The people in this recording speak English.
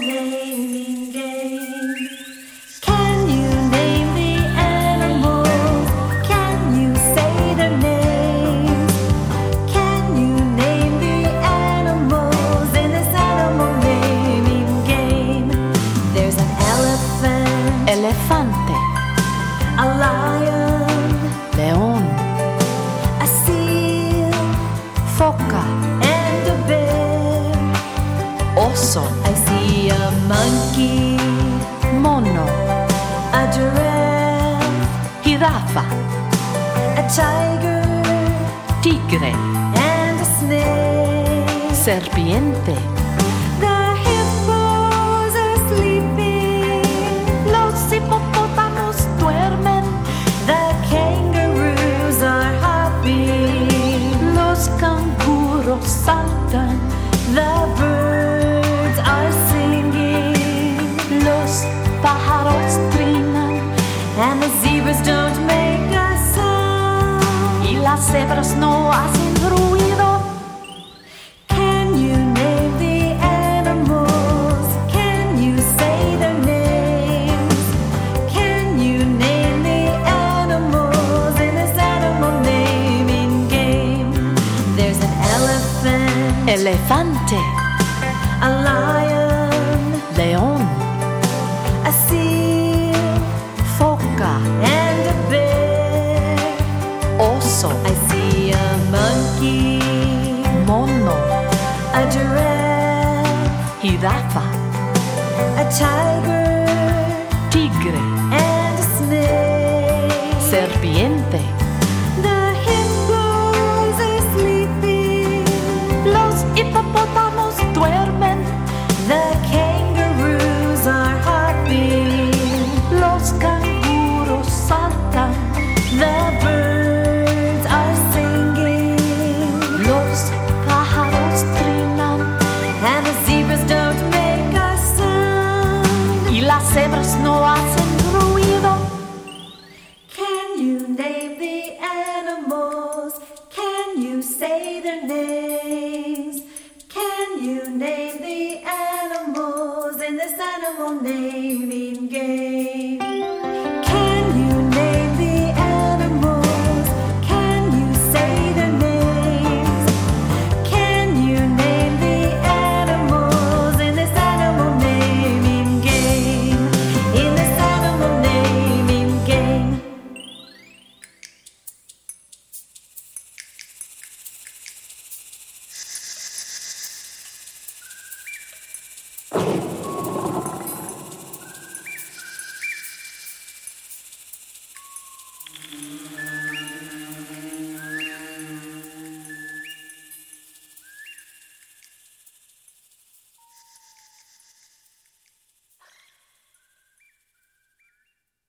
naming game. Can you name the animals? Can you say their names? Can you name the animals in this animal naming game? There's an elephant, elefante, a lion, león, a seal, foca, and a bear. oso, I see a monkey, mono, a giraffe, jirafa, a tiger, tigre, and a snake. serpiente, The hippos are sleeping, los hipopótamos duermen, the kangaroos are hopping, los canguros saltan, the birds are singing, los pájaros trinan and the zebras don't make a sound. y las cebras no hacen ruido. Can you name the animals? Can you say their names? Can you name the animals in this animal naming game? There's an elephant, Elefante, a lion, león, a seal, foca, and a bear. oso, I see a monkey, mono, a giraffe, jirafa, a tiger, tigre, and a snake. serpiente, The hippos are sleeping, los hipopótamos duermen, the kangaroos are hopping, los canguros saltan, the birds are singing, los pájaros trinan and the zebras don't make a sound. y las cebras no hacen ruido. Can you name the animals? Can you say their names? Can you name the animals in this animal naming